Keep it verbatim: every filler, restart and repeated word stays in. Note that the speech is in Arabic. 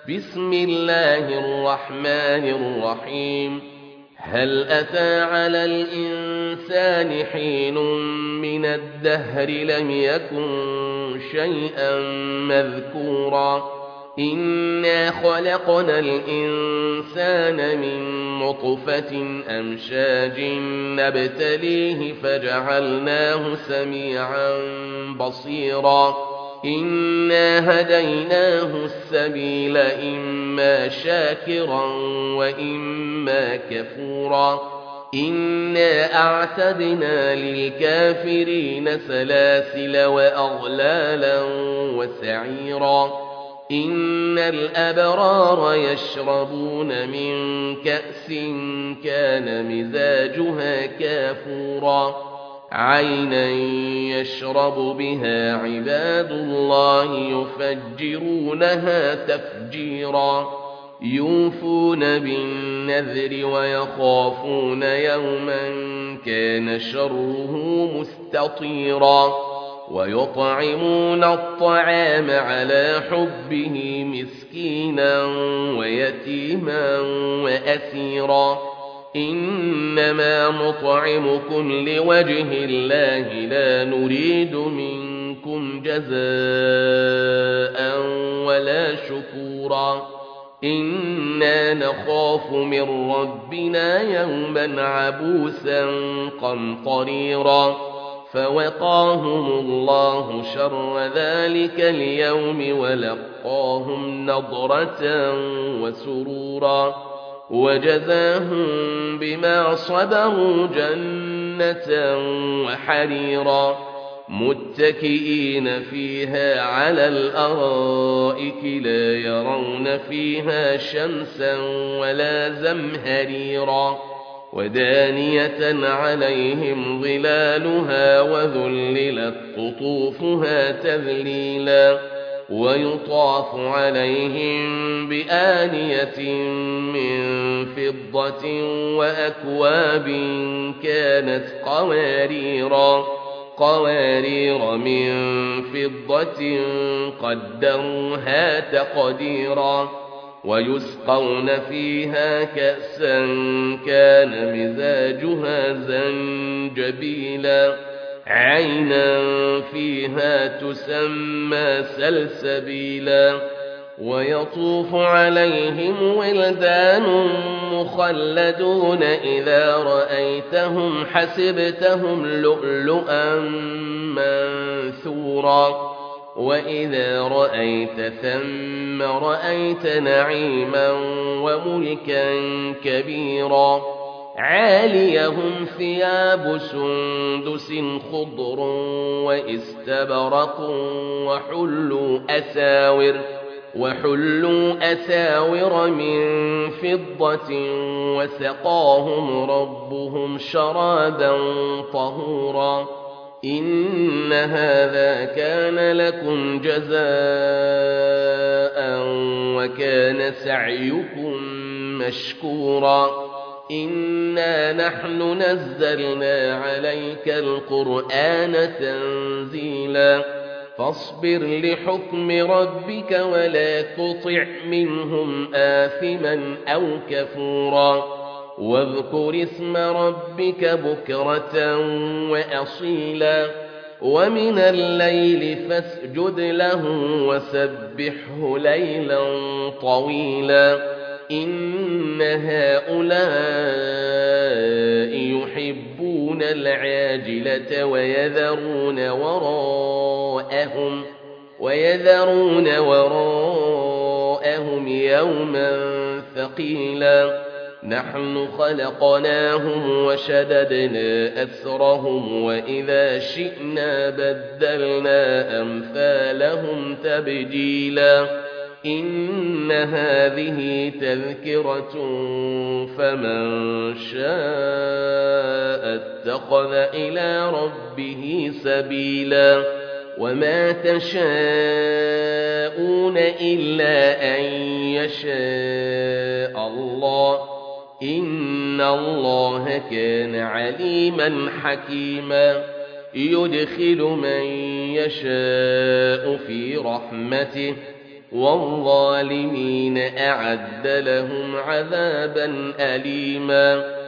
بسم الله الرحمن الرحيم هل أتى على الإنسان حين من الدهر لم يكن شيئا مذكورا إنا خلقنا الإنسان من نطفة أمشاج نبتليه فجعلناه سميعا بصيرا إنا هديناه السبيل إما شاكرا وإما كفورا إنا أعتدنا للكافرين سلاسل وأغلالا وسعيرا إن الأبرار يشربون من كأس كان مزاجها كافورا عينا يشرب بها عباد الله يفجرونها تفجيرا يوفون بالنذر ويخافون يوما كان شره مستطيرا ويطعمون الطعام على حبه مسكينا ويتيما وأسيرا إنما نطعمكم لوجه الله لا نريد منكم جزاء ولا شكورا إنا نخاف من ربنا يوما عبوسا قمطريرا فوقاهم الله شر ذلك اليوم ولقاهم نضرة وسرورا وجزاهم بما صبروا جنة وحريرا متكئين فيها على الأرائك لا يرون فيها شمسا ولا زمهريرا ودانية عليهم ظلالها وذللت قطوفها تذليلا ويطاف عليهم بآنية من فضة وأكواب كانت قواريرا قوارير من فضة قدروها تقديرا ويسقون فيها كأسا كان مزاجها زنجبيلا عينا فيها تسمى سلسبيلا ويطوف عليهم ولدان مخلدون إذا رأيتهم حسبتهم لؤلؤا منثورا وإذا رأيت ثم رأيت نعيما وملكا كبيرا عاليهم ثياب سندس خضر واستبرق وحلوا أساور وحلوا أساور من فضة وسقاهم ربهم شرابا طهورا إن هذا كان لكم جزاء وكان سعيكم مشكورا إنا نحن نزلنا عليك القرآن تنزيلا فاصبر لحكم ربك ولا تطع منهم آثما أو كفورا واذكر اسم ربك بكرة وأصيلا ومن الليل فاسجد له وسبحه ليلا طويلا إن هؤلاء يحبون العاجلة ويذرون وراءهم ويذرون وراءهم يوما ثقيلا نحن خلقناهم وشددنا أسرهم وإذا شئنا بدلنا أمثالهم تبديلا إن هذه تذكرة فمن شاء اتخذ إلى ربه سبيلا وما تشاءون إلا أن يشاء الله إن الله كان عليما حكيما يدخل من يشاء في رحمته والظالمين أعد لهم عذابا أليما